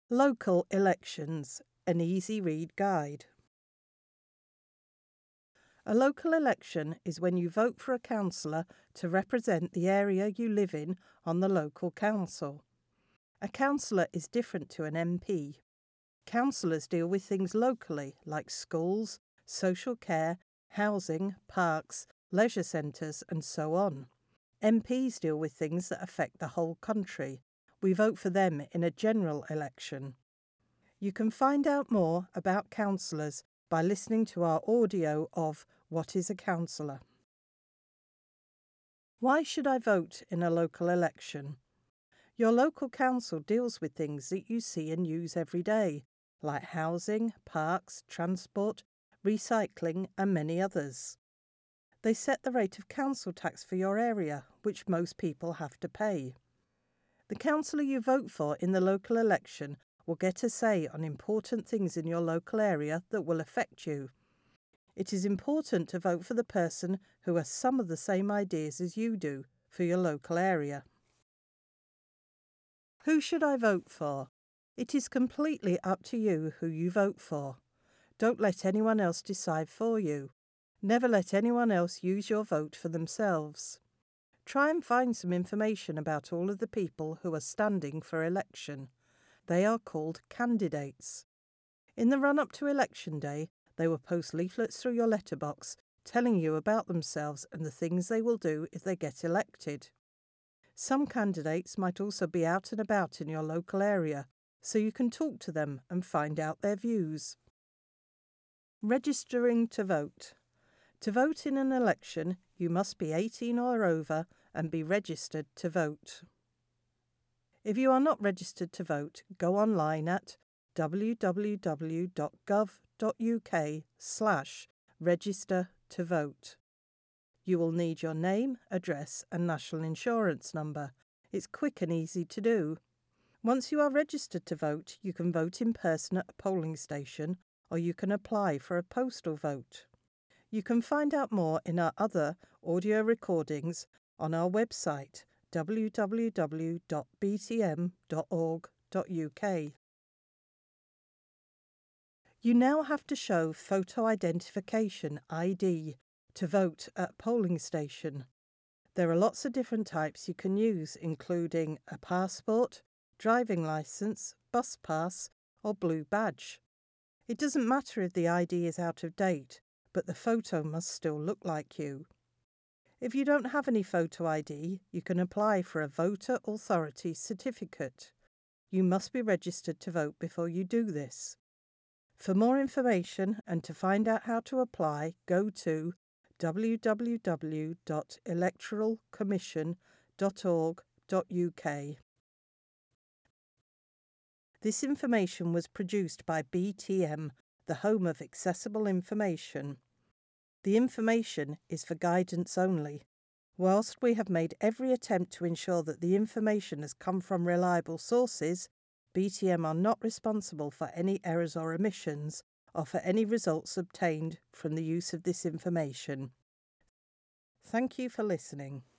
Local elections, an easy read guide. A local election is when you vote for a councillor to represent the area you live in on the local council. A councillor is different to an MP. Councillors deal with things locally like schools, social care, housing, parks, leisure centres and so on. MPs deal with things that affect the whole country. We vote for them in a general election. You can find out more about councillors by listening to our audio of What is a Councillor? Why should I vote in a local election? Your local council deals with things that you see and use every day, like housing, parks, transport, recycling and many others. They set the rate of council tax for your area, which most people have to pay. The councillor you vote for in the local election will get a say on important things in your local area that will affect you. It is important to vote for the person who has some of the same ideas as you do for your local area. Who should I vote for? It is completely up to you who you vote for. Don't let anyone else decide for you. Never let anyone else use your vote for themselves. Try and find some information about all of the people who are standing for election. They are called candidates. In the run-up to election day, they will post leaflets through your letterbox telling you about themselves and the things they will do if they get elected. Some candidates might also be out and about in your local area, so you can talk to them and find out their views. Registering to vote. To vote in an election, you must be 18 or over and be registered to vote. If you are not registered to vote, go online at www.gov.uk/register to vote. You will need your name, address and national insurance number. It's quick and easy to do. Once you are registered to vote, you can vote in person at a polling station or you can apply for a postal vote. You can find out more in our other audio recordings on our website www.btm.org.uk. You now have to show photo identification ID to vote at a polling station. There are lots of different types you can use, including a passport, driving licence, bus pass or blue badge. It doesn't matter if the ID is out of date, but the photo must still look like you. If you don't have any photo ID, you can apply for a voter authority certificate. You must be registered to vote before you do this. For more information and to find out how to apply, go to www.electoralcommission.org.uk. This information was produced by BTM, the home of accessible information. The information is for guidance only. Whilst we have made every attempt to ensure that the information has come from reliable sources, BTM are not responsible for any errors or omissions, or for any results obtained from the use of this information. Thank you for listening.